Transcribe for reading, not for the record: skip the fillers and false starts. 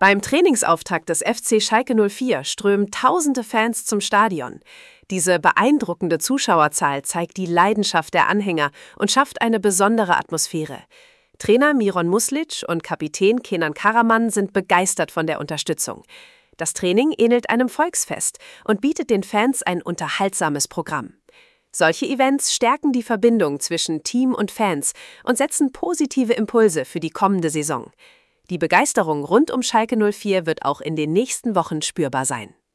Beim Trainingsauftakt des FC Schalke 04 strömen tausende Fans zum Stadion. Diese beeindruckende Zuschauerzahl zeigt die Leidenschaft der Anhänger und schafft eine besondere Atmosphäre. Trainer Miron Muslic und Kapitän Kenan Karaman sind begeistert von der Unterstützung. Das Training ähnelt einem Volksfest und bietet den Fans ein unterhaltsames Programm. Solche Events stärken die Verbindung zwischen Team und Fans und setzen positive Impulse für die kommende Saison. Die Begeisterung rund um Schalke 04 wird auch in den nächsten Wochen spürbar sein.